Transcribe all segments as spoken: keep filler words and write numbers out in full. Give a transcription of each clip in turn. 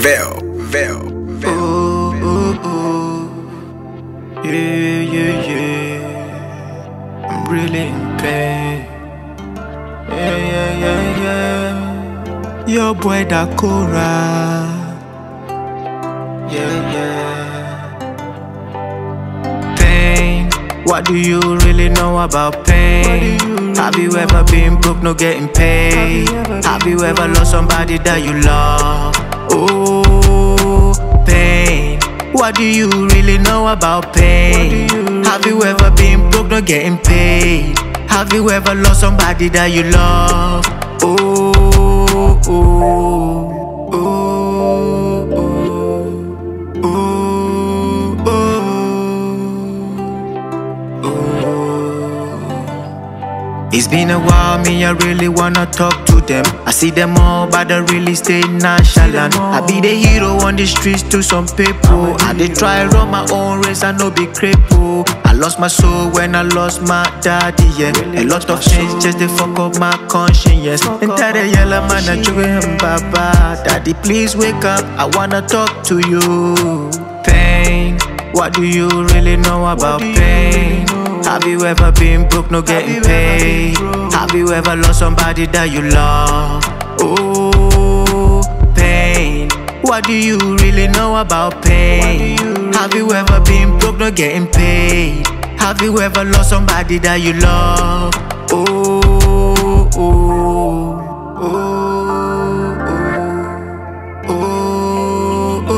Vel, Vel, Vel. Ooh, ooh, ooh. Yeah, yeah, yeah. I'm really in pain. Yeah, yeah, yeah, yeah. Your boy Dakora. Yeah, yeah. Pain. What do you really know about pain? Have you ever been broke, no getting paid? Have you ever lost somebody that you love? Oh, pain. What do you really know about pain? Have you ever been broke, no getting paid? Have you ever lost somebody that you love? Oh, oh, oh, oh, oh, oh, oh. It's been a while, me, I really wanna talk to them. I see them all, but I really stay nonchalant. I be the hero on the streets to some people. I did try run my own race, I no be cripple. I lost my soul when I lost my daddy, yeah. A lot of things just they fuck up my conscience, yes. And that a yellow man, I chew him, baba. Daddy, please wake up, I wanna talk to you. Pain, what do you really know about pain? Have you ever been broke, no getting paid? Have you ever lost somebody that you love? Oh, pain. What do you really know about pain? Have you ever been broke, no getting paid? Have you ever lost somebody that you love? Oh, oh, oh, oh,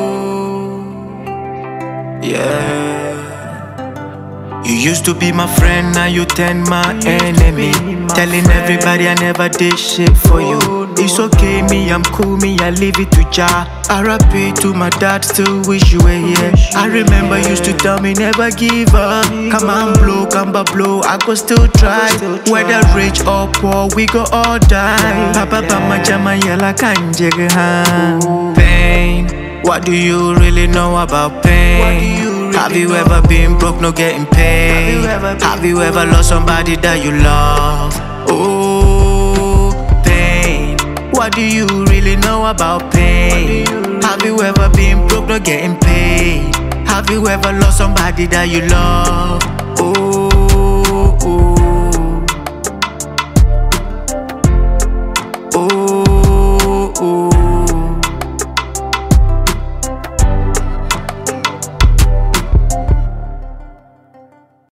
oh, oh. Yeah. You used to be my friend, now you turn my enemy. Telling everybody I never did shit for you. It's okay, me, I'm cool, me, I leave it to Jah. R I P to my dad, still wish you were here. I remember you used to tell me never give up. Come on, blow, come but blow, I go still try. Whether rich or poor, we go all die. Papa, papa, jama, yella, kanje, pain. What do you really know about pain? Have you ever been broke, no getting paid? Have you ever lost somebody that you love? Oh, pain. What do you really know about pain? Have you ever been broke, no getting paid? Have you ever lost somebody that you love? Oh,